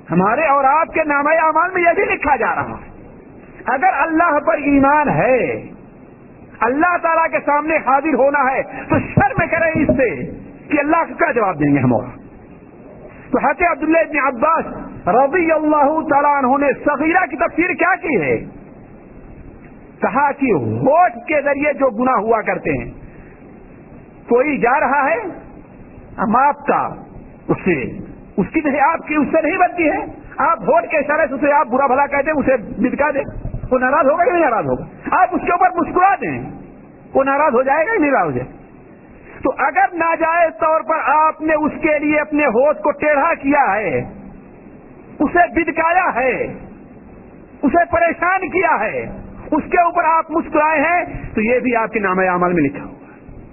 ہمارے اور آپ کے نامہ اعمال میں یہ بھی لکھا جا رہا ہے اگر اللہ پر ایمان ہے، اللہ تعالیٰ کے سامنے حاضر ہونا ہے تو شرم کریں اس سے کہ اللہ کو کیا جواب دیں گے ہم. اور تو حضرت عبداللہ ابن عباس رضی اللہ تعالیٰ عنہ نے صغیرہ کی تفسیر کیا کی ہے؟ کہا کہ ہوٹ کے ذریعے جو گناہ ہوا کرتے ہیں، کوئی جا رہا ہے ہم آپ کا اس سے اس کی نہیں، آپ کی اس سے نہیں بنتی ہے، آپ ہوٹ کے اشارے سے اسے آپ برا بھلا کہتے ہیں، اسے بدکا دیں، وہ ناراض ہوگا کہ نہیں ناراض ہوگا؟ آپ اس کے اوپر مسکرا دیں، وہ ناراض ہو جائے گا کہ نہیں ناراض ہو جائے؟ تو اگر ناجائز طور پر آپ نے اس کے لیے اپنے ہوٹ کو ٹیڑھا کیا ہے، اسے بدکایا ہے، اسے پریشان کیا ہے، اس کے اوپر آپ مسکرائے ہیں، تو یہ بھی آپ کے نامہ اعمال میں لکھا ہوگا.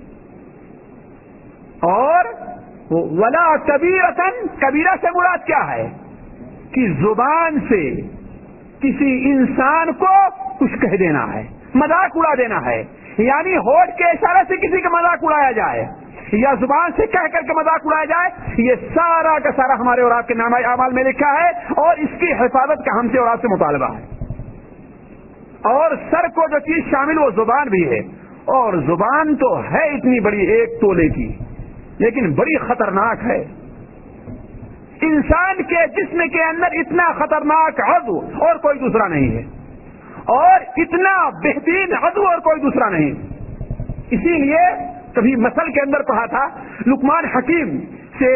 اور ولا کبیرۃ، کبیرہ سے مراد کیا ہے؟ کہ زبان سے کسی انسان کو کچھ کہہ دینا ہے، مذاق اڑا دینا ہے، یعنی ہوٹ کے اشارے سے کسی کا مذاق اڑایا جائے یا زبان سے کہہ کر کے مذاق اڑایا جائے، یہ سارا کا سارا ہمارے اور آپ کے نامہ اعمال میں لکھا ہے، اور اس کی حفاظت کا ہم سے اور آپ سے مطالبہ ہے. اور سر کو جو چیز شامل وہ زبان بھی ہے، اور زبان تو ہے اتنی بڑی ایک تولے کی، لیکن بڑی خطرناک ہے. انسان کے جسم کے اندر اتنا خطرناک عضو اور کوئی دوسرا نہیں ہے، اور اتنا بہترین عضو اور کوئی دوسرا نہیں. اسی لیے کبھی مثل کے اندر پڑھا تھا، لقمان حکیم سے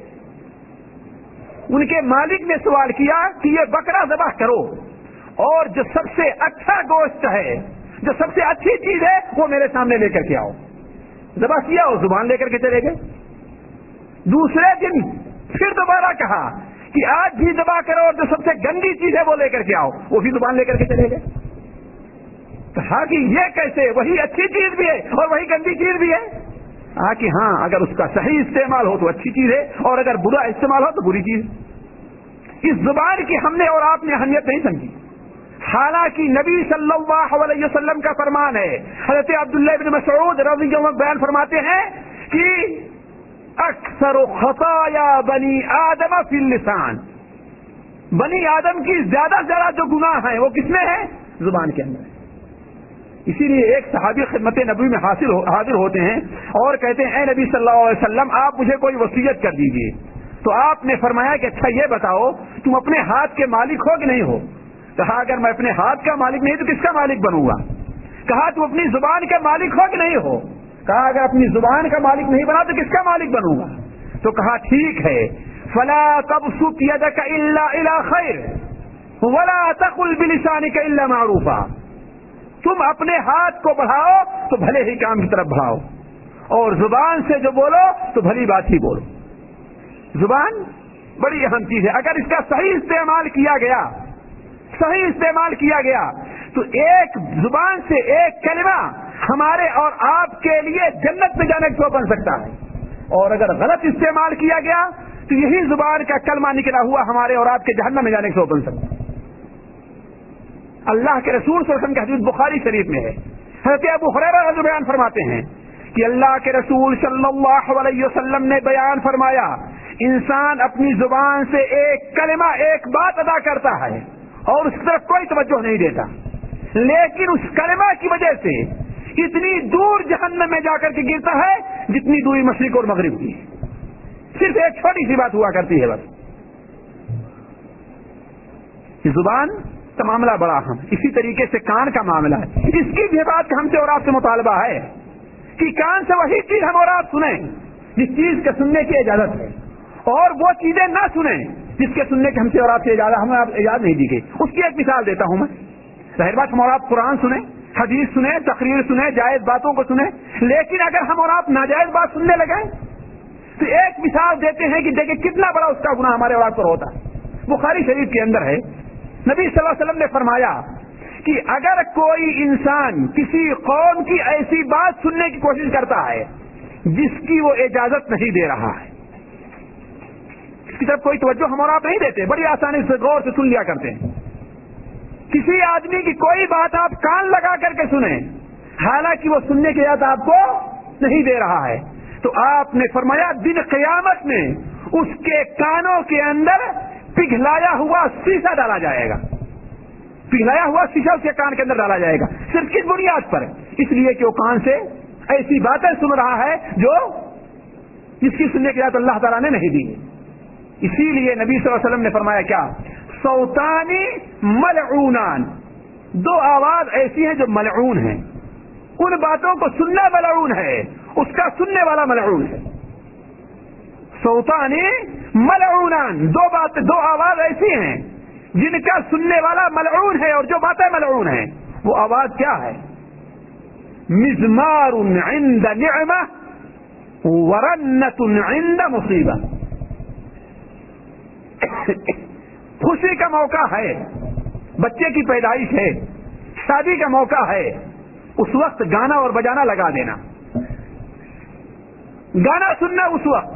ان کے مالک نے سوال کیا کہ یہ بکرا ذبح کرو، اور جو سب سے اچھا گوشت ہے، جو سب سے اچھی چیز ہے، وہ میرے سامنے لے کر کے آؤ. ذبح کیا اور زبان لے کر کے چلے گئے. دوسرے دن پھر دوبارہ کہا کہ آج بھی ذبح کرو اور جو سب سے گندی چیز ہے وہ لے کر کے آؤ، وہ بھی زبان لے کر کے چلے گئے. کہا کہ یہ کیسے، وہی اچھی چیز بھی ہے اور وہی گندی چیز بھی ہے؟ کہا کہ ہاں، اگر اس کا صحیح استعمال ہو تو اچھی چیز ہے، اور اگر برا استعمال ہو تو بری چیز. اس زبان کی ہم نے اور آپ نے اہمیت نہیں سمجھی، حالانکہ نبی صلی اللہ علیہ وسلم کا فرمان ہے. حضرت عبداللہ ابن مسعود رضی اللہ عنہ بیان فرماتے ہیں کہ اکثر خطایا بنی آدم فی اللسان، بنی آدم کی زیادہ سے زیادہ جو گناہ ہیں وہ کس میں ہے؟ زبان کے اندر. اسی لیے ایک صحابی خدمت نبی میں حاضر ہوتے ہیں اور کہتے ہیں، اے نبی صلی اللہ علیہ وسلم، آپ مجھے کوئی وصیت کر دیجیے. تو آپ نے فرمایا کہ اچھا یہ بتاؤ، تم اپنے ہاتھ کے مالک ہو کہ نہیں ہو؟ کہا اگر میں اپنے ہاتھ کا مالک نہیں تو کس کا مالک بنوں گا؟ کہا تم اپنی زبان کا مالک ہو کہ نہیں ہو؟ کہا اگر اپنی زبان کا مالک نہیں بنا تو کس کا مالک بنوں گا؟ تو کہا ٹھیک ہے، فلا تبسط يدك الا الى خیر ولا تقل بلسانك الا معروفا. تم اپنے ہاتھ کو بڑھاؤ تو بھلے ہی کام کی طرف بڑھاؤ، اور زبان سے جو بولو تو بھلی بات ہی بولو. زبان بڑی اہم چیز ہے. اگر اس کا صحیح استعمال کیا گیا تو ایک زبان سے ایک کلمہ ہمارے اور آپ کے لیے جنت میں جانے کو بن سکتا ہے، اور اگر غلط استعمال کیا گیا تو یہی زبان کا کلمہ نکلا ہوا ہمارے اور آپ کے جہنم میں جانے کو بن سکتا ہے. اللہ کے رسول صلی اللہ علیہ وسلم کی حدیث بخاری شریف میں ہے، حضرت ابو ہریرہ رضی اللہ عنہ بیان فرماتے ہیں کہ اللہ کے رسول صلی اللہ علیہ وسلم نے بیان فرمایا، انسان اپنی زبان سے ایک کلمہ، ایک بات ادا کرتا ہے اور اس کی طرف کوئی توجہ نہیں دیتا، لیکن اس کلمہ کی وجہ سے اتنی دور جہنم میں جا کر کے گرتا ہے جتنی دوری مشرق اور مغرب کی. صرف ایک چھوٹی سی بات ہوا کرتی ہے بس. زبان کا معاملہ بڑا اہم. اسی طریقے سے کان کا معاملہ ہے، اس کی بھی بات کا ہم سے اور آپ سے مطالبہ ہے کہ کان سے وہی چیز ہم اور آپ سنیں جس چیز کے سننے کی اجازت ہے، اور وہ چیزیں نہ سنیں جس کے سننے کی ہم سے اور آپ سے ہمیں اجازت نہیں دی گئی. اس کی ایک مثال دیتا ہوں میں. ظاہر بات ہم اور آپ قرآن سنیں، حدیث سنیں، تقریر سنیں، جائز باتوں کو سنیں، لیکن اگر ہم اور آپ ناجائز بات سننے لگیں تو ایک مثال دیتے ہیں کہ دیکھیں کتنا بڑا اس کا گناہ ہمارے اور آپ پر ہوتا ہے. بخاری شریف کے اندر ہے، نبی صلی اللہ علیہ وسلم نے فرمایا کہ اگر کوئی انسان کسی قوم کی ایسی بات سننے کی کوشش کرتا ہے جس کی وہ اجازت نہیں دے رہا ہے، اس کی طرف کوئی توجہ ہم اور آپ نہیں دیتے، بڑی آسانی سے غور سے سن لیا کرتے ہیں. کسی آدمی کی کوئی بات آپ کان لگا کر کے سنیں حالانکہ وہ سننے کی اجازت آپ کو نہیں دے رہا ہے، تو آپ نے فرمایا دن قیامت میں اس کے کانوں کے اندر پگھلایا ہوا شیشہ ڈالا جائے گا، پگھلایا ہوا شیشہ اس کے کان کے اندر ڈالا جائے گا. صرف کس بنیاد پر؟ اس لیے کہ وہ کان سے ایسی باتیں سن رہا ہے جو جس کی سننے کی اجازت اللہ تعالیٰ نے نہیں دی. اسی لیے نبی صلی اللہ علیہ وسلم نے فرمایا کیا؟ صوتانی ملعونان، دو آواز ایسی ہیں جو ملعون ہیں، ان باتوں کو سننا ملعون ہے، اس کا سننے والا ملعون ہے. صوتانی ملعونان، دو آواز ایسی ہیں جن کا سننے والا ملعون ہے اور جو باتیں ملعون ہیں. وہ آواز کیا ہے؟ مزمار عند نعمہ ورنت عند مصیبہ. خوشی کا موقع ہے، بچے کی پیدائش ہے، شادی کا موقع ہے، اس وقت گانا اور بجانا لگا دینا، گانا سننا اس وقت،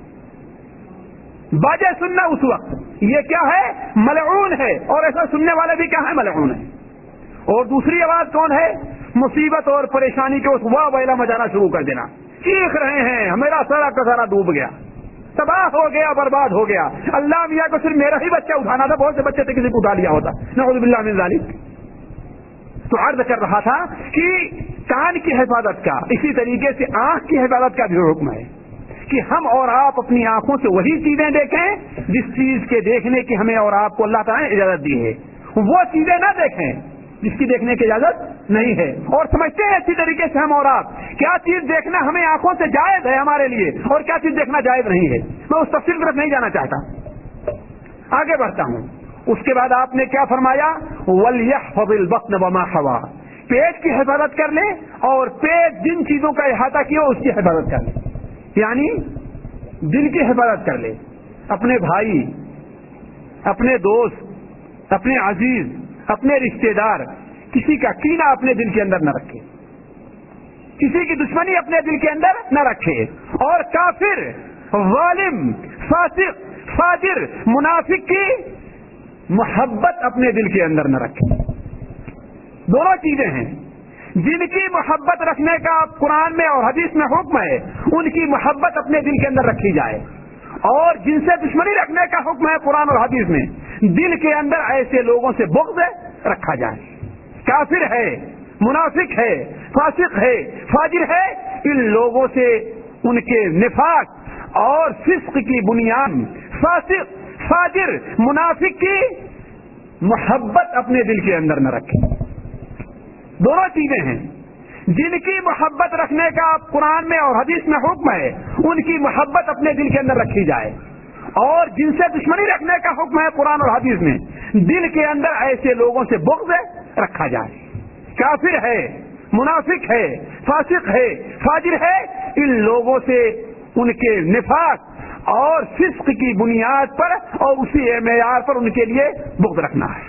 باجے سننا اس وقت، یہ کیا ہے؟ ملعون ہے. اور ایسا سننے والے بھی کیا ہے؟ ملعون ہے. اور دوسری آواز کون ہے؟ مصیبت اور پریشانی کے اس واہ ویلا مچانا شروع کر دینا، چیخ رہے ہیں میرا سارا کا سارا ڈوب گیا، تباہ ہو گیا، برباد ہو گیا، اللہ میاں کو صرف میرا ہی بچہ اٹھانا تھا، بہت سے بچے تھے کسی کو اٹھا لیا ہوتا، نعوذ باللہ من ذالک. تو عرض کر رہا تھا کہ کان کی حفاظت کا، اسی طریقے سے آنکھ کی حفاظت کا بھی حکم ہے کہ ہم اور آپ اپنی آنکھوں سے وہی چیزیں دیکھیں جس چیز کے دیکھنے کی ہمیں اور آپ کو اللہ تعالیٰ نے اجازت دی ہے، وہ چیزیں نہ دیکھیں جس کی دیکھنے کی اجازت نہیں ہے. اور سمجھتے ہیں اسی طریقے سے ہم اور آپ کیا چیز دیکھنا ہمیں آنکھوں سے جائز ہے ہمارے لیے اور کیا چیز دیکھنا جائز نہیں ہے. میں اس تفصیل طرف نہیں جانا چاہتا، آگے بڑھتا ہوں. اس کے بعد آپ نے کیا فرمایا؟ وَلْيَحْفَظِ الْبَطْنَ وَمَا حَوَىٰ، پیٹ کی حفاظت کر لے اور پیٹ جن چیزوں کا احاطہ کیا اس کی حفاظت کر لے، یعنی دل کی حفاظت کر لے. اپنے بھائی، اپنے دوست، اپنے عزیز، اپنے رشتہ دار، کسی کا کینہ اپنے دل کے اندر نہ رکھے، کسی کی دشمنی اپنے دل کے اندر نہ رکھے، اور کافر، ظالم، فاسق، فاجر، منافق کی محبت اپنے دل کے اندر نہ رکھے. دونوں چیزیں ہیں جن کی محبت رکھنے کا قرآن میں اور حدیث میں حکم ہے، ان کی محبت اپنے دل کے اندر رکھی جائے. اور جن سے دشمنی رکھنے کا حکم ہے قرآن اور حدیث میں، دل کے اندر ایسے لوگوں سے بغض رکھا جائے. کافر ہے، منافق ہے، فاسق ہے، فاجر ہے، ان لوگوں سے ان کے نفاق اور فسق کی بنیاد، فاسق، فاجر، منافق کی محبت اپنے دل کے اندر نہ رکھے. دونوں چیزیں ہیں جن کی محبت رکھنے کا قرآن میں اور حدیث میں حکم ہے، ان کی محبت اپنے دل کے اندر رکھی جائے. اور جن سے دشمنی رکھنے کا حکم ہے قرآن اور حدیث میں، دل کے اندر ایسے لوگوں سے بغض رکھا جائے. کافر ہے، منافق ہے، فاسق ہے، فاجر ہے، ان لوگوں سے ان کے نفاق اور فسق کی بنیاد پر اور اسی معیار پر ان کے لیے بغض رکھنا ہے.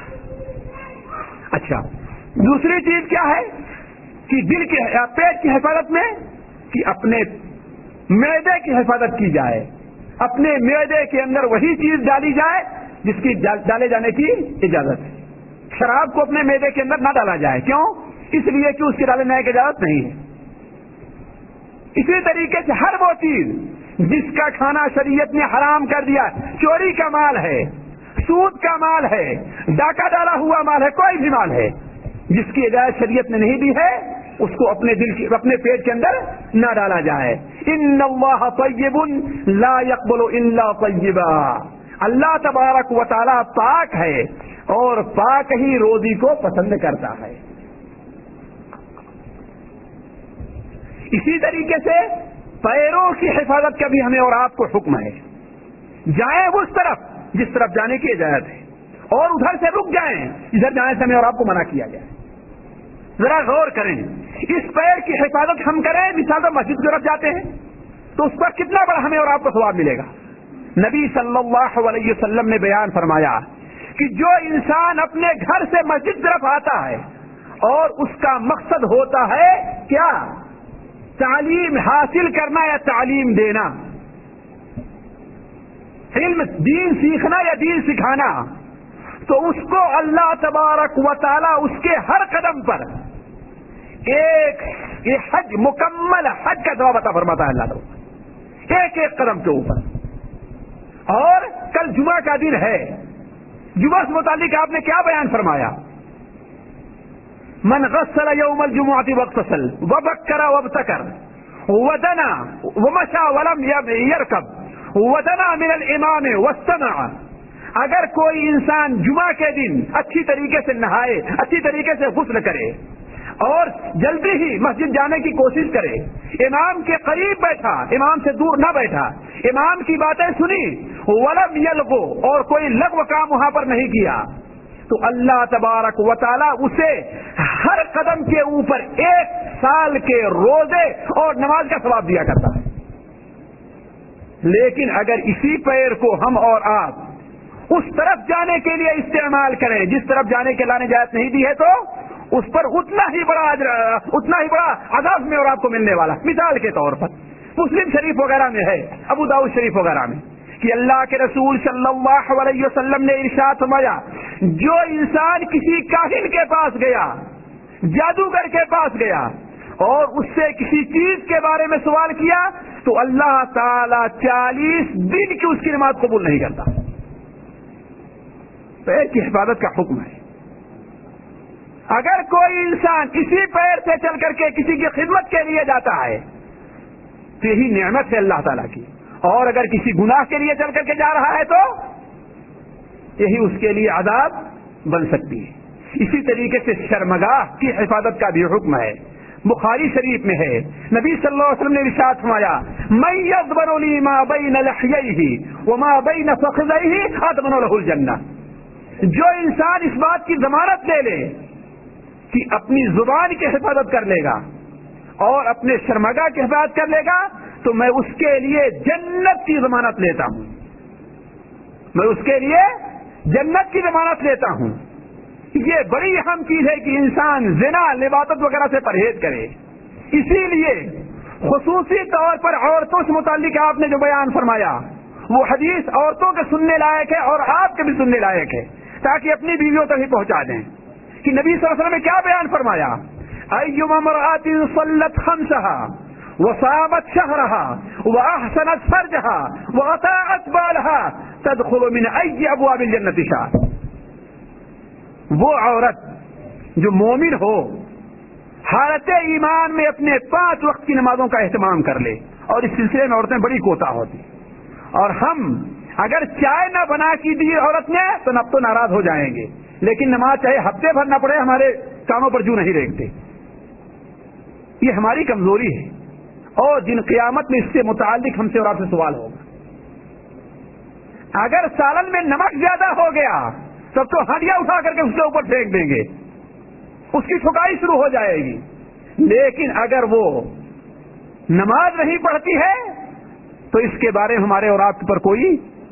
اچھا، دوسری چیز کیا ہے کہ دل کے پیٹ کی حفاظت میں کہ اپنے معدے کی حفاظت کی جائے، اپنے معدے کے اندر وہی چیز ڈالی جائے جس کی ڈالے جانے کی اجازت ہے. شراب کو اپنے معدے کے اندر نہ ڈالا جائے، کیوں؟ اس لیے کہ اس کے ڈالنے کی اجازت نہیں ہے. اسی طریقے سے ہر وہ چیز جس کا کھانا شریعت نے حرام کر دیا، چوری کا مال ہے، سود کا مال ہے، ڈاکہ ڈالا ہوا مال ہے، کوئی بھی مال ہے جس کی اجازت شریعت نے نہیں دی ہے، اس کو اپنے دل کی اپنے پیٹ کے اندر نہ ڈالا جائے. ان اللہ طیب لا یقبل الا طیبا، اللہ تبارک و تعالی پاک ہے اور پاک ہی روزی کو پسند کرتا ہے. اسی طریقے سے پیروں کی حفاظت کا بھی ہمیں اور آپ کو حکم ہے. جائیں اس طرف جس طرف جانے کی اجازت ہے اور ادھر سے رک جائیں ادھر جانے سے ہمیں اور آپ کو منع کیا گیا ہے. ذرا غور کریں، اس پیر کی حفاظت ہم کریں، مثال تو مسجد کی طرف جاتے ہیں تو اس پر کتنا بڑا ہمیں اور آپ کو ثواب ملے گا. نبی صلی اللہ علیہ وسلم نے بیان فرمایا کہ جو انسان اپنے گھر سے مسجد کی طرف آتا ہے اور اس کا مقصد ہوتا ہے کیا؟ تعلیم حاصل کرنا یا تعلیم دینا، علم دین سیکھنا یا دین سکھانا، تو اس کو اللہ تبارک و تعالی اس کے ہر قدم پر ایک حج، مکمل حج کا ثواب عطا فرماتا ہے اللہ تعالی، ایک ایک قدم کے اوپر. اور کل جمعہ کا دن ہے، جمعہ سے متعلق آپ نے کیا بیان فرمایا؟ من غسل یوم الجمعہ واغتسل وبکر وابتکر ودنا ومشى ولم يركب ودنا من الامام واستمع. اگر کوئی انسان جمعہ کے دن اچھی طریقے سے نہائے، اچھی طریقے سے غسل کرے اور جلدی ہی مسجد جانے کی کوشش کرے، امام کے قریب بیٹھا، امام سے دور نہ بیٹھا، امام کی باتیں سنی، ولم یلغو، اور کوئی لغو کام وہاں پر نہیں کیا، تو اللہ تبارک و تعالی اسے ہر قدم کے اوپر 1 سال کے روزے اور نماز کا ثواب دیا کرتا ہے. لیکن اگر اسی پیر کو ہم اور آپ اس طرف جانے کے لیے استعمال کریں جس طرف جانے کے لانے اجازت نہیں دی ہے، تو اس پر اتنا ہی بڑا عذاب میں اور آپ کو ملنے والا. مثال کے طور پر مسلم شریف وغیرہ میں ہے، ابو داؤد شریف وغیرہ میں، کہ اللہ کے رسول صلی اللہ علیہ وسلم نے ارشاد فرمایا، جو انسان کسی کاہن کے پاس گیا، جادوگر کے پاس گیا اور اس سے کسی چیز کے بارے میں سوال کیا، تو اللہ تعالی 40 دن کی اس کی نماز قبول نہیں کرتا. پیر کی حفاظت کا حکم ہے. اگر کوئی انسان اسی پیر سے چل کر کے کسی کی خدمت کے لیے جاتا ہے تو یہی نعمت ہے اللہ تعالیٰ کی، اور اگر کسی گناہ کے لیے چل کر کے جا رہا ہے تو یہی اس کے لیے عذاب بن سکتی ہے. اسی طریقے سے شرمگاہ کی حفاظت کا بھی حکم ہے. بخاری شریف میں ہے، نبی صلی اللہ علیہ وسلم نے ارشاد فرمایا، من یضمن لی ما بین لحییہ وما بین فخذیہ اضمن لہ الجنہ. جو انسان اس بات کی ضمانت لے لے کہ اپنی زبان کی حفاظت کر لے گا اور اپنے شرمگاہ کی حفاظت کر لے گا، تو میں اس کے لیے جنت کی ضمانت لیتا ہوں. میں اس کے لیے جنت کی ضمانت لیتا ہوں. یہ بڑی اہم چیز ہے کہ انسان زنا، لواطت وغیرہ سے پرہیز کرے. اسی لیے خصوصی طور پر عورتوں سے متعلق آپ نے جو بیان فرمایا، وہ حدیث عورتوں کے سننے لائق ہے اور آپ کے بھی سننے لائق ہے، تاکہ اپنی بیویوں تک ہی پہنچا دیں کہ نبی صلی اللہ علیہ وسلم نے کیا بیان فرمایا، ایما امرأۃ صلت خمسہا وصامت شہرہا واحسنت فرجہا واطاعت بالہا تدخل من ای ابواب الجنۃ شاء. وہ عورت جو مومن ہو، حالت ایمان میں اپنے 5 وقت کی نمازوں کا اہتمام کر لے، اور اس سلسلے میں عورتیں بڑی کوتاہ ہوتی، اور ہم اگر چائے نہ بنا کی دی عورت نے تو نب تو ناراض ہو جائیں گے، لیکن نماز چاہے ہفتے بھر نہ پڑے ہمارے کانوں پر جو نہیں ریکھتے. یہ ہماری کمزوری ہے، اور جن قیامت میں اس سے متعلق ہم سے اور آپ سے سوال ہوگا. اگر سالن میں نمک زیادہ ہو گیا تب تو ہڈیاں اٹھا کر کے اس کے اوپر پھینک دیں گے، اس کی ٹھکائی شروع ہو جائے گی. لیکن اگر وہ نماز نہیں پڑھتی ہے تو اس کے بارے میں ہمارے اور آپ پر کوئی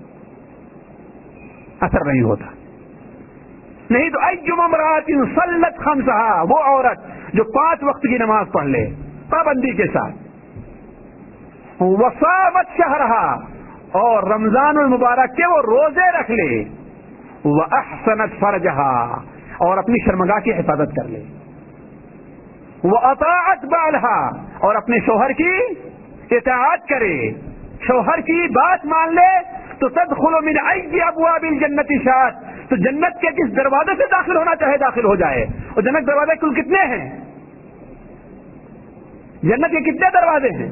اثر نہیں ہوتا. نہیں تو ایما امرأۃ صلت خمسہا، وہ عورت جو 5 وقت کی نماز پڑھ لے پابندی کے ساتھ، وصامت شہرہا، اور رمضان المبارک کے وہ روزے رکھ لے، واحسنت فرجہا، اور اپنی شرمگاہ کی حفاظت کر لے، واطاعت بالہا، اور اپنے شوہر کی اطاعت کرے، شوہر کی بات مان لے، تو تدخل من ای ابواب الجنۃ شاء، تو جنت کے کس دروازے سے داخل ہونا چاہے داخل ہو جائے. اور جنت دروازے کل کتنے ہیں؟ جنت کے کتنے دروازے ہیں؟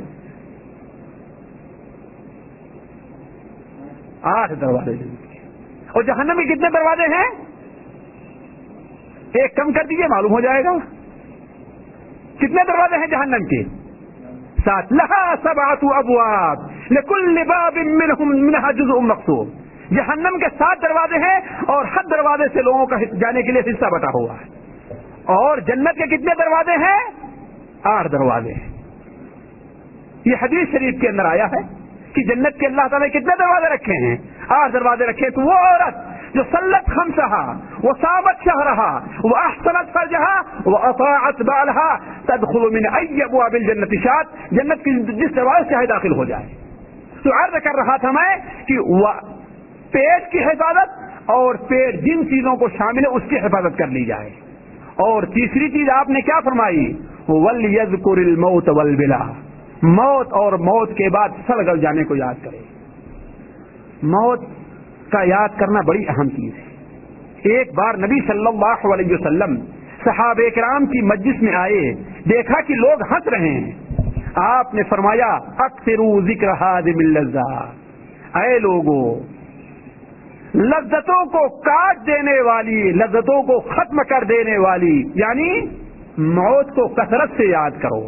8 دروازے جنت کے. اور جہنم کے کتنے دروازے ہیں؟ 1 کم کر دیجئے معلوم ہو جائے گا. کتنے دروازے ہیں جہنم کے؟ 7. لہا 7 ابواب لکل باب منہا جزء مقسوم. جہنم کے 7 دروازے ہیں اور ہر دروازے سے لوگوں کا جانے کے لیے حصہ بٹا ہوا ہے. اور جنت کے کتنے دروازے ہیں؟ 8 دروازے ہیں. یہ حدیث شریف کے اندر آیا ہے کہ جنت کے اللہ تعالیٰ نے کتنے دروازے رکھے ہیں؟ 8 دروازے رکھے. تو وہ عورت جو صلت خمسہا وصامت شہرہا واحسنت فرجہا واطاعت بالہا تدخل من ای ابواب الجنۃ شاء، جنت کی جس دروازے سے داخل ہو جائے. تو عرض کر رہا تھا میں کہ پیٹ کی حفاظت اور پیٹ جن چیزوں کو شامل ہے اس کی حفاظت کر لی جائے. اور تیسری چیز آپ نے کیا فرمائی؟ وَلْيَذْكُرِ الْمَوْتَ وَالْبِلَى، موت اور موت کے بعد سڑ گل جانے کو یاد کرے. موت کا یاد کرنا بڑی اہم چیز ہے۔ ایک بار نبی صلی اللہ علیہ وسلم صحابہ کرام کی مجلس میں آئے، دیکھا کہ لوگ ہنس رہے ہیں، آپ نے فرمایا اکثروا ذکر ہادم اللذات، اے لوگوں، لذتوں کو کاٹ دینے والی، لذتوں کو ختم کر دینے والی یعنی موت کو کثرت سے یاد کرو،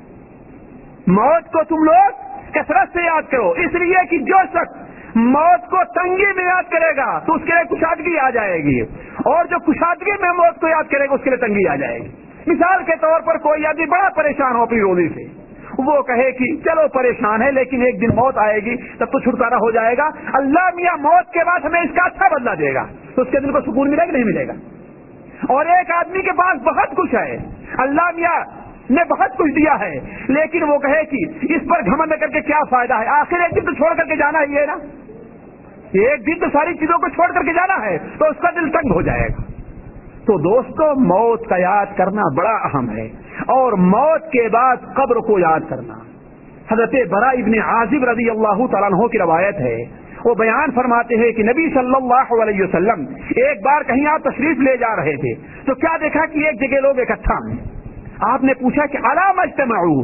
موت کو تم لوگ کثرت سے یاد کرو، اس لیے کہ جو شخص موت کو تنگی میں یاد کرے گا تو اس کے لیے کشادگی آ جائے گی، اور جو کشادگی میں موت کو یاد کرے گا اس کے لیے تنگی آ جائے گی۔ مثال کے طور پر کوئی آدمی بڑا پریشان ہو اپنی روزی سے، وہ کہے کہ چلو پریشان ہے لیکن ایک دن موت آئے گی تب تو چھٹکارا ہو جائے گا، اللہ میاں موت کے بعد ہمیں اس کا اچھا بدلہ دے گا، تو اس کے دل کو سکون ملے گا نہیں ملے گا؟ اور ایک آدمی کے پاس بہت کچھ ہے، اللہ میاں نے بہت کچھ دیا ہے، لیکن وہ کہے کہ اس پر گھمنڈ کر کے کیا فائدہ ہے، آخر ایک دن تو چھوڑ کر کے جانا ہی ہے نا، ایک دن تو ساری چیزوں کو چھوڑ کر کے جانا ہے، تو اس کا دل تنگ ہو جائے گا۔ تو دوستو، موت کا یاد کرنا بڑا اہم ہے، اور موت کے بعد قبر کو یاد کرنا۔ حضرت براء ابن عازب رضی اللہ تعالیٰ عنہ کی روایت ہے، وہ بیان فرماتے ہیں کہ نبی صلی اللہ علیہ وسلم ایک بار کہیں آپ تشریف لے جا رہے تھے تو کیا دیکھا کہ ایک جگہ لوگ اکٹھا ہیں، آپ نے پوچھا کہ الا مجتمعوا،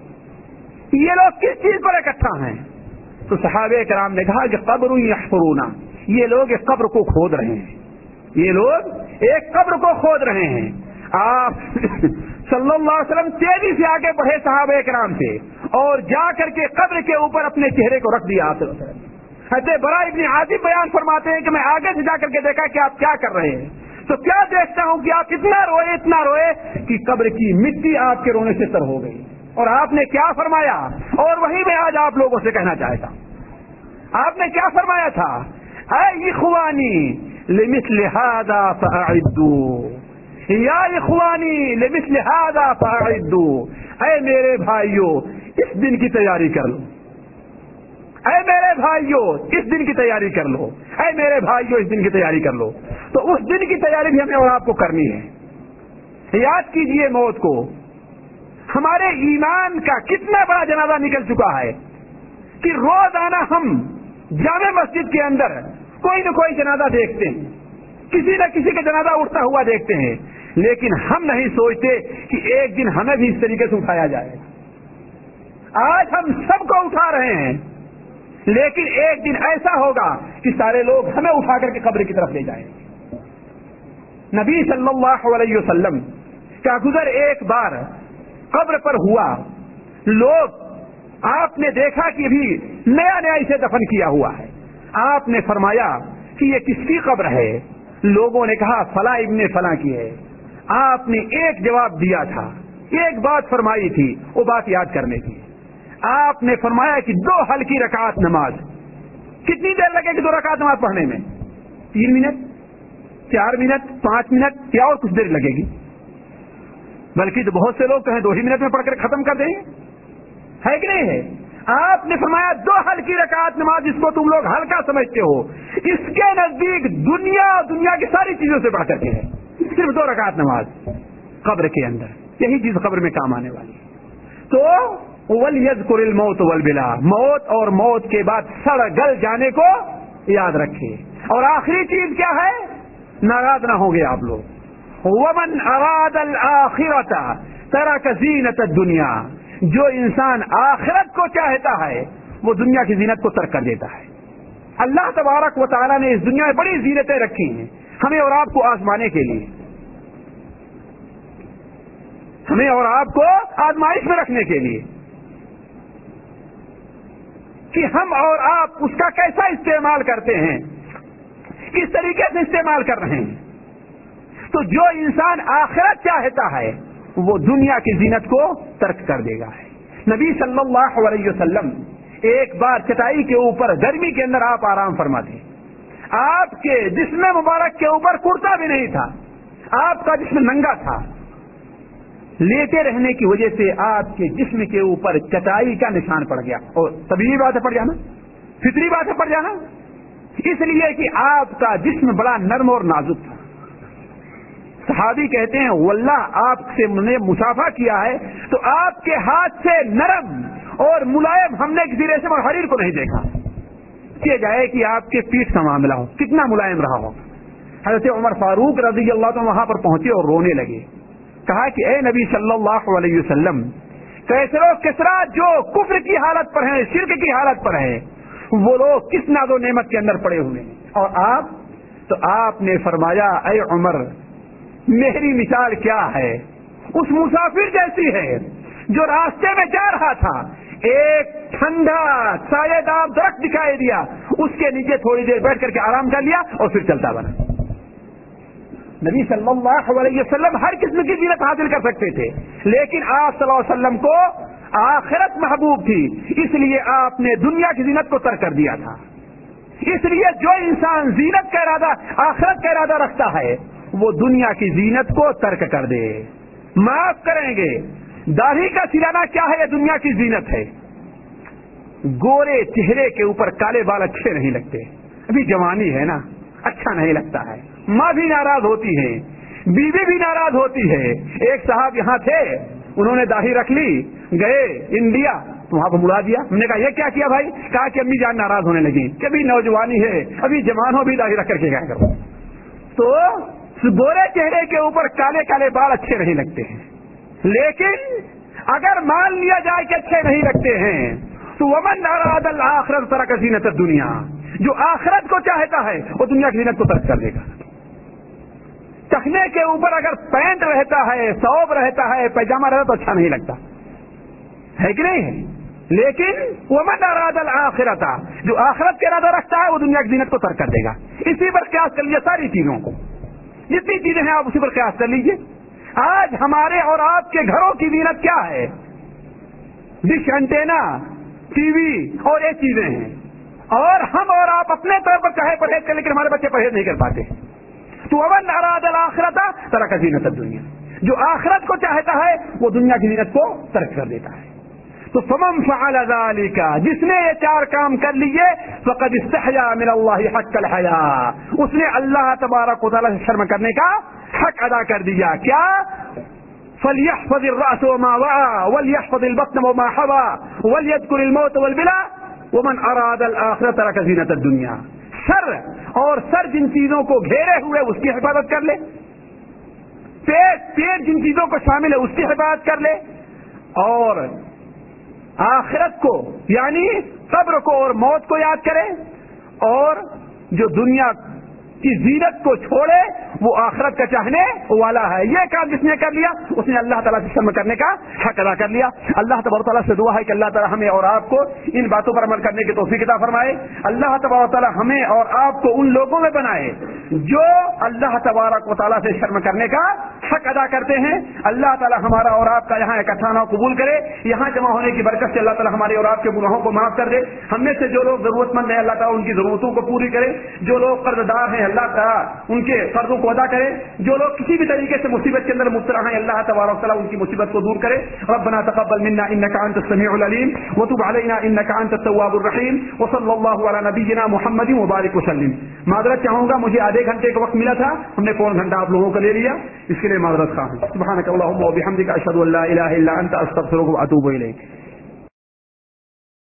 یہ لوگ کس چیز پر اکٹھا ہیں؟ تو صحابہ کرام نے کہا کہ قبر یحفرون، یہ لوگ ایک قبر کو کھود رہے ہیں، یہ لوگ ایک قبر کو کھود رہے ہیں۔ آپ صلی اللہ علیہ وسلم تیزی سے آگے بڑھے صحابہ کرام سے اور جا کر کے قبر کے اوپر اپنے چہرے کو رکھ دیا۔ حضرت براء ابن عازب بیان فرماتے ہیں کہ میں آگے سے جا کر کے دیکھا کہ آپ کیا کر رہے ہیں، تو کیا دیکھتا ہوں کہ آپ اتنا روئے کہ قبر کی مٹی آپ کے رونے سے تر ہو گئی، اور آپ نے کیا فرمایا، اور وہی میں آج آپ لوگوں سے کہنا چاہتا ہوں، آپ نے کیا فرمایا تھا، اے اخوانی لمثل هذا فاعدوا، یا اخوانی لمثل هذا فاعدوا، اے میرے بھائیو اس دن کی تیاری کر لو، اے میرے بھائیو اس دن کی تیاری کر لو، اے میرے بھائیو اس دن کی تیاری کر لو۔ تو اس دن کی تیاری بھی ہمیں اور آپ کو کرنی ہے۔ یاد کیجئے موت کو، ہمارے ایمان کا کتنا بڑا جنازہ نکل چکا ہے کہ روزانہ ہم جامع مسجد کے اندر کوئی نہ کوئی جنازہ دیکھتے ہیں، کسی نہ کسی کا جنازہ اٹھتا ہوا دیکھتے ہیں، لیکن ہم نہیں سوچتے کہ ایک دن ہمیں بھی اس طریقے سے اٹھایا جائے۔ آج ہم سب کو اٹھا رہے ہیں، لیکن ایک دن ایسا ہوگا کہ سارے لوگ ہمیں اٹھا کر کے قبر کی طرف لے جائیں گے۔ نبی صلی اللہ علیہ وسلم کا گزر ایک بار قبر پر ہوا، لوگ آپ نے دیکھا کہ بھی نیا نیا اسے دفن کیا ہوا ہے، آپ نے فرمایا کہ یہ کس کی قبر ہے؟ لوگوں نے کہا فلاں ابن فلاں کی ہے۔ آپ نے ایک جواب دیا تھا، ایک بات فرمائی تھی، وہ بات یاد کرنے کی۔ آپ نے فرمایا کہ 2 ہلکی رکعت نماز، کتنی دیر لگے گی 2 رکعت نماز پڑھنے میں؟ 3 منٹ، 4 منٹ، 5 منٹ، یا اور کچھ دیر لگے گی؟ بلکہ تو بہت سے لوگ کہیں 2 ہی منٹ میں پڑھ کر ختم کر دیں گے، ہے کہ نہیں ہے؟ آپ نے فرمایا 2 ہلکی رکعت نماز، جس کو تم لوگ ہلکا سمجھتے ہو، اس کے نزدیک دنیا اور دنیا کی ساری چیزوں سے بڑھ کر کے ہے، صرف 2 رکعت نماز قبر کے اندر، یہی چیز قبر میں کام آنے والی ہے۔ تو وَلْيَذْكُرِ الْمَوْتَ وَالْبِلَى، موت اور موت کے بعد سڑ گل جانے کو یاد رکھے۔ اور آخری چیز کیا ہے؟ ناراض نہ ہوں گے آپ لوگ، وَمَنْ أَرَادَ الْآخِرَةَ تَرَكَ زِينَةَ الدُّنْيَا، جو انسان آخرت کو چاہتا ہے وہ دنیا کی زینت کو ترک کر دیتا ہے۔ اللہ تبارک و تعالیٰ نے اس دنیا میں بڑی زینتیں رکھی ہیں ہمیں اور آپ کو آزمانے کے لیے، ہمیں اور آپ کو آزمائش میں رکھنے کے لیے کہ ہم اور آپ اس کا کیسا استعمال کرتے ہیں، کس طریقے سے استعمال کر رہے ہیں۔ تو جو انسان آخرت چاہتا ہے وہ دنیا کی زینت کو ترک کر دے گا۔ نبی صلی اللہ علیہ وسلم ایک بار چٹائی کے اوپر گرمی کے اندر آپ آرام فرماتے، آپ کے جسم مبارک کے اوپر کرتا بھی نہیں تھا، آپ کا جسم ننگا تھا، لیٹے رہنے کی وجہ سے آپ کے جسم کے اوپر چٹائی کا نشان پڑ گیا، اور طبیعی بات ہے پڑ جانا، فطری بات ہے پڑ جانا، اس لیے کہ آپ کا جسم بڑا نرم اور نازک تھا۔ صحابی کہتے ہیں واللہ آپ سے نے مصافحہ کیا ہے تو آپ کے ہاتھ سے نرم اور ملائم ہم نے کسی ریشم اور حریر کو نہیں دیکھا۔ کیا جائے کہ آپ کے پیٹھ کا معاملہ ہو، کتنا ملائم رہا ہو. حضرت عمر فاروق رضی اللہ عنہ وہاں پر پہنچے اور رونے لگے. کہا کہ اے نبی صلی اللہ علیہ وسلم، کیسر و کسرا جو کفر کی حالت پر ہیں، شرک کی حالت پر ہیں، وہ لوگ کس ناز و نعمت کے اندر پڑے ہوئے ہیں، اور آپ تو آپ نے فرمایا اے عمر میری مثال کیا ہے، اس مسافر جیسی ہے جو راستے میں جا رہا تھا، ایک ٹھنڈا سایہ دار درخت دکھائی دیا، اس کے نیچے تھوڑی دیر بیٹھ کر کے آرام کر لیا اور پھر چلتا بنا. نبی صلی اللہ علیہ وسلم ہر قسم کی زینت حاصل کر سکتے تھے، لیکن آپ صلی اللہ علیہ وسلم کو آخرت محبوب تھی، اس لیے آپ نے دنیا کی زینت کو ترک کر دیا تھا. اس لیے جو انسان زینت کا ارادہ، آخرت کا ارادہ رکھتا ہے، وہ دنیا کی زینت کو ترک کر دے. معاف کریں گے، داڑھی کا سلانا کیا ہے؟ یہ دنیا کی زینت ہے. گورے چہرے کے اوپر کالے بال اچھے نہیں لگتے، ابھی جوانی ہے نا، اچھا نہیں لگتا ہے. ماں بھی ناراض ہوتی ہے، بیوی بھی ناراض ہوتی ہے. ایک صاحب یہاں تھے، انہوں نے داڑھی رکھ لی، گئے انڈیا، وہاں کو مڑا دیا. ہم نے کہا یہ کیا کیا بھائی؟ کہا کہ امی جان ناراض ہونے لگی کہ ابھی نوجوانی ہے، ابھی جوان ہو، بھی داڑھی رکھ کر کے کیا کرو. تو گورے چہرے کے اوپر کالے کالے بال اچھے نہیں لگتے ہیں، لیکن اگر مان لیا جائے کہ اچھے نہیں لگتے ہیں تو ومن اراد الاخرۃ ترک زینت الدنیا، جو آخرت کو چاہتا ہے وہ دنیا کی زینت کو ترک کر دے گا. ٹخنے کے اوپر اگر پینٹ رہتا ہے، ثوب رہتا ہے، پیجامہ رہتا تو اچھا نہیں لگتا ہے کہ نہیں ہے، لیکن ومن اراد الاخرۃ، جو آخرت کا ارادہ رکھتا ہے وہ دنیا کی زینت کو ترک کر دے گا. اسی پر قیاس کر لیجیے ساری چیزوں کو، جتنی چیزیں ہیں آپ اسی پر قیاس کر لیجیے. آج ہمارے اور آپ کے گھروں کی زینت کیا ہے؟ ڈش اینٹینا، ٹی وی اور یہ چیزیں ہیں، اور ہم اور آپ اپنے طور پر چاہے پرہیز کریں لیکن ہمارے بچے پرہیز نہیں کر پاتے. تو ومن اراد الاخرۃ ترک زینت الدنیا، جو آخرت کو چاہتا ہے وہ دنیا کی زینت کو ترک کر دیتا ہے. تو فمن فعل ذلك، جس نے یہ چار کام کر لیے، فقد استحیا من اللہ حق الحیاء، اس نے اللہ تبارک و تعالی سے شرم کرنے کا حق ادا کر دیا. کیا؟ فليحفظ الرأس وما وعى وليحفظ البطن وما حوى وليذكر الموت والبلا ومن اراد الآخرة ترك زینت الدنیا. سر اور سر جن چیزوں کو گھیرے ہوئے اس کی حفاظت کر لے، پیٹ جن چیزوں کو شامل ہے اس کی حفاظت کر لے، اور آخرت کو یعنی قبر کو اور موت کو یاد کرے، اور جو دنیا کی زینت کو چھوڑے وہ آخرت کا چاہنے والا ہے. یہ کام جس نے کر لیا اس نے اللہ تعالیٰ سے شرم کرنے کا حق ادا کر لیا. اللہ تبارک و تعالیٰ سے دعا ہے کہ اللہ تعالیٰ ہمیں اور آپ کو ان باتوں پر عمل کرنے کی توفیق عطا فرمائے. اللہ تبارک و تعالیٰ ہمیں اور آپ کو ان لوگوں میں بنائے جو اللہ تبارک و تعالیٰ سے شرم کرنے کا حق ادا کرتے ہیں. اللہ تعالیٰ ہمارا اور آپ کا یہاں اکٹھا ہونا قبول کرے. یہاں جمع ہونے کی برکت سے اللہ تعالیٰ ہمارے اور آپ کے گناہوں کو معاف کر دے. ہم میں سے جو لوگ ضرورت مند ہیں اللہ تعالیٰ ان کی ضرورتوں کو پوری کرے. جو لوگ قرض دار ہیں اللہ تعالیٰ ان کے قرضوں کو ادا کرے. جو لوگ کسی بھی طریقے سے مصیبت کے اندر مبتلا ہیں اللہ تبارک و تعالیٰ ان کی مصیبت کو دور کرے. ربنا تقبل منا انك انت السميع العليم وتب علينا انك انت التواب الرحيم وصلى الله على نبينا محمد وبارك وسلم. معذرت چاہوں گا، مجھے آدھے گھنٹے کا وقت ملا تھا، ہم نے پون گھنٹہ آپ لوگوں کا لے لیا، اس کے لیے معذرت خواہ ہوں. سبحانك اللهم وبحمدك اشهد ان لا اله الا انت استغفرك واتوب اليك.